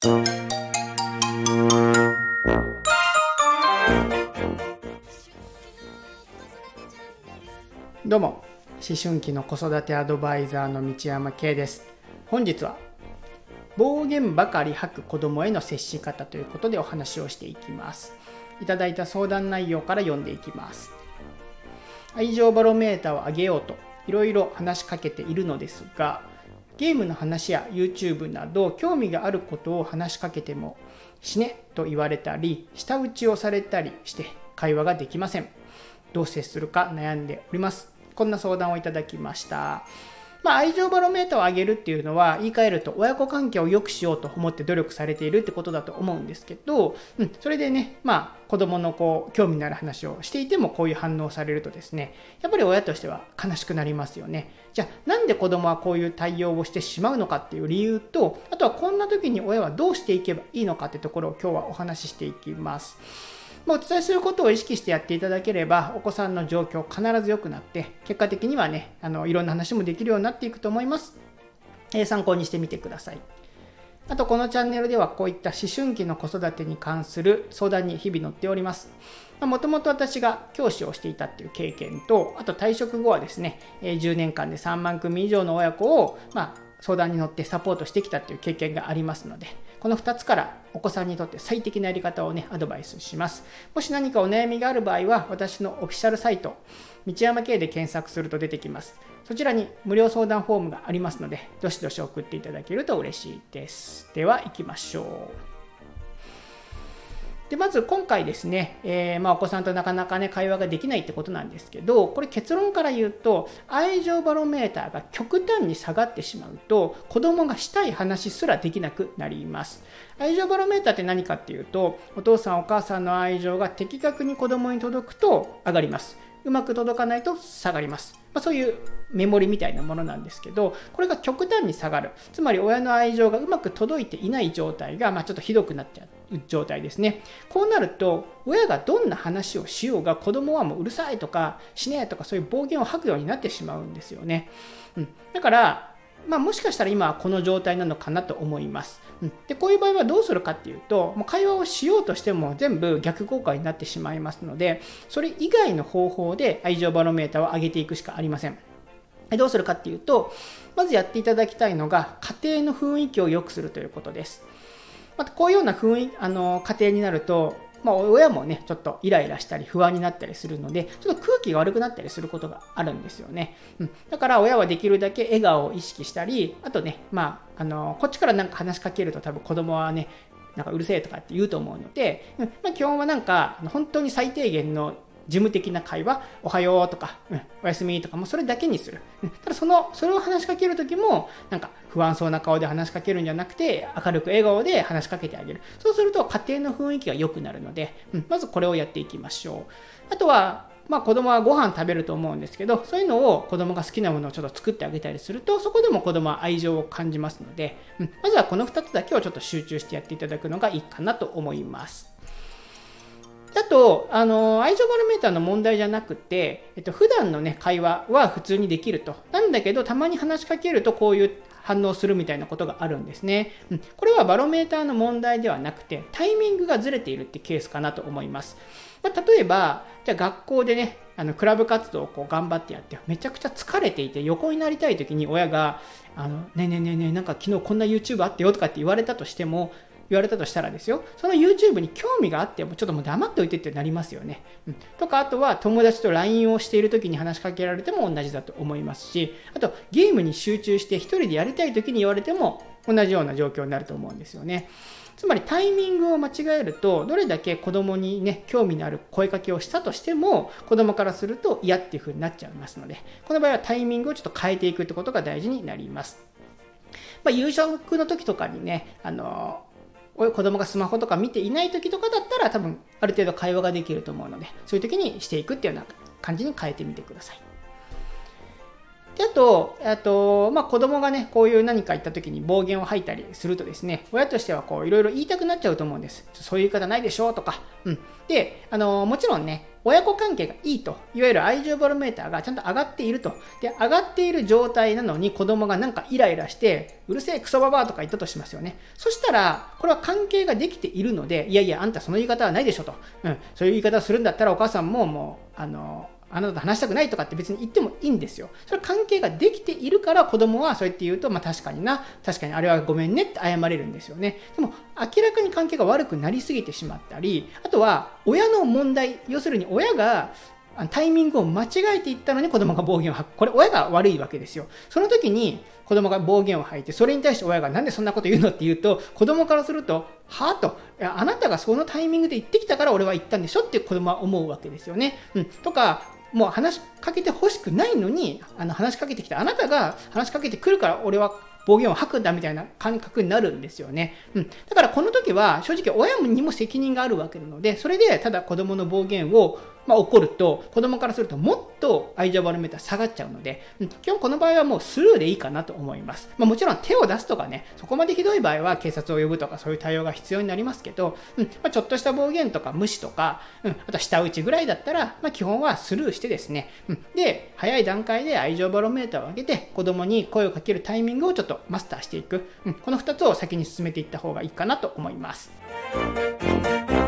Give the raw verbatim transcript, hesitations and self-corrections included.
どうも、思春期の子育てアドバイザーの道山圭です。本日は暴言ばかり吐く子供への接し方ということでお話をしていきます。いただいた相談内容から読んでいきます。愛情バロメーターを上げようといろいろ話しかけているのですが、ゲームの話や YouTube など興味があることを話しかけても死ねと言われたり舌打ちをされたりして会話ができません。どう接するか悩んでおります。こんな相談をいただきました。まあ、愛情バロメーターを上げるっていうのは言い換えると親子関係を良くしようと思って努力されているってことだと思うんですけど、うん、それでね、まあ子供のこう興味のある話をしていてもこういう反応をされるとですね、やっぱり親としては悲しくなりますよね。じゃあなんで子供はこういう対応をしてしまうのかっていう理由と、あとはこんな時に親はどうしていけばいいのかってところを今日はお話ししていきます。お伝えすることを意識してやっていただければお子さんの状況必ず良くなって結果的にはねあのいろんな話もできるようになっていくと思います、えー、参考にしてみてください。あとこのチャンネルではこういった思春期の子育てに関する相談に日々載っております。もともと私が教師をしていたっていう経験と、あと退職後はですねじゅうねんかんでさんまん組以上の親子を、まあ、相談に乗ってサポートしてきたっていう経験がありますので、このふたつからお子さんにとって最適なやり方をねアドバイスします。もし何かお悩みがある場合は私のオフィシャルサイト道山系で検索すると出てきます。そちらに無料相談フォームがありますのでどしどし送っていただけると嬉しいです。では行きましょう。でまず今回ですね、えーまあ、お子さんとなかなかね会話ができないってことなんですけど、これ結論から言うと愛情バロメーターが極端に下がってしまうと子供がしたい話すらできなくなります。愛情バロメーターって何かっていうと、お父さんお母さんの愛情が的確に子供に届くと上がります。うまく届かないと下がります。まあ、そういうメモリみたいなものなんですけど、これが極端に下がる、つまり親の愛情がうまく届いていない状態が、まあ、ちょっとひどくなっちゃう状態ですね。こうなると親がどんな話をしようが子供はもううるさいとか死ねとかそういう暴言を吐くようになってしまうんですよね、うん、だからまあ、もしかしたら今はこの状態なのかなと思います、うん、でこういう場合はどうするかっていうと、もう会話をしようとしても全部逆効果になってしまいますので、それ以外の方法で愛情バロメーターを上げていくしかありません。どうするかっていうと、まずやっていただきたいのが家庭の雰囲気を良くするということです。またこういうような雰囲気あの家庭になると、まあ、親もねちょっとイライラしたり不安になったりするのでちょっと空気が悪くなったりすることがあるんですよね、うん、だから親はできるだけ笑顔を意識したり、あとね、まあ、あのこっちからなんか話しかけると多分子供はねなんかうるせえとかって言うと思うので、うんまあ、基本はなんか本当に最低限の事務的な会話、おはようとか、うん、おやすみとかもそれだけにする。ただそのそれを話しかけるときもなんか不安そうな顔で話しかけるんじゃなくて明るく笑顔で話しかけてあげる。そうすると家庭の雰囲気が良くなるので、うん、まずこれをやっていきましょう。あとはまあ子供はご飯食べると思うんですけど、そういうのを子供が好きなものをちょっと作ってあげたりすると、そこでも子供は愛情を感じますので、うん、まずはこのふたつだけをちょっと集中してやっていただくのがいいかなと思います。あと、あの、愛情バロメーターの問題じゃなくて、えっと、普段のね、会話は普通にできると。なんだけど、たまに話しかけるとこういう反応するみたいなことがあるんですね。うん、これはバロメーターの問題ではなくて、タイミングがずれているってケースかなと思います。まあ、例えば、じゃあ学校でね、あのクラブ活動をこう頑張ってやって、めちゃくちゃ疲れていて横になりたい時に親が、あの、ねえねえねえねえ、なんか昨日こんな YouTube あってよとかって言われたとしても、言われたとしたらですよ、その YouTube に興味があってもちょっともう黙っておいてってなりますよね、うん、とかあとは友達と ライン をしている時に話しかけられても同じだと思いますし、あとゲームに集中して一人でやりたい時に言われても同じような状況になると思うんですよね。つまりタイミングを間違えるとどれだけ子供にね興味のある声かけをしたとしても子供からすると嫌っていう風になっちゃいますので、この場合はタイミングをちょっと変えていくってことが大事になります。まあ、夕食の時とかにねあの子供がスマホとか見ていない時とかだったら多分ある程度会話ができると思うので、そういう時にしていくっていうような感じに変えてみてください。であと、あとまあ、子供がねこういう何か言った時に暴言を吐いたりするとですね、親としてはこういろいろ言いたくなっちゃうと思うんです。そういう言い方ないでしょとか、うん、であのもちろんね親子関係がいいと、いわゆる愛情バロメーターがちゃんと上がっていると。で、上がっている状態なのに子供がなんかイライラして、うるせえクソババアとか言ったとしますよね。そしたら、これは関係ができているので、いやいや、あんたその言い方はないでしょと。うん、そういう言い方をするんだったらお母さんももう、あの、あなたと話したくないとかって別に言ってもいいんですよ。それは関係ができているから子供はそうやって言うと、まあ確かにな、確かにあれはごめんねって謝れるんですよね。でも明らかに関係が悪くなりすぎてしまったり、あとは親の問題、要するに親がタイミングを間違えていったのに子供が暴言を吐く。これ親が悪いわけですよ。その時に子供が暴言を吐いて、それに対して親がなんでそんなこと言うのって言うと、子供からすると、はぁと、いやあなたがそのタイミングで言ってきたから俺は言ったんでしょって子供は思うわけですよね。うん。とか、もう話しかけてほしくないのに、あの話しかけてきたあなたが話しかけてくるから俺は暴言を吐くんだみたいな感覚になるんですよね。うん。だからこの時は正直親にも責任があるわけなので、それでただ子供の暴言をまあ、怒ると子供からするともっと愛情バロメーター下がっちゃうので、うん、基本この場合はもうスルーでいいかなと思います。まあ、もちろん手を出すとかね、そこまでひどい場合は警察を呼ぶとかそういう対応が必要になりますけど、うんまあ、ちょっとした暴言とか無視とか、うん、あと舌打ちぐらいだったら、まあ、基本はスルーしてですね、うん、で早い段階で愛情バロメーターを上げて子供に声をかけるタイミングをちょっとマスターしていく、うん、このふたつを先に進めていった方がいいかなと思います。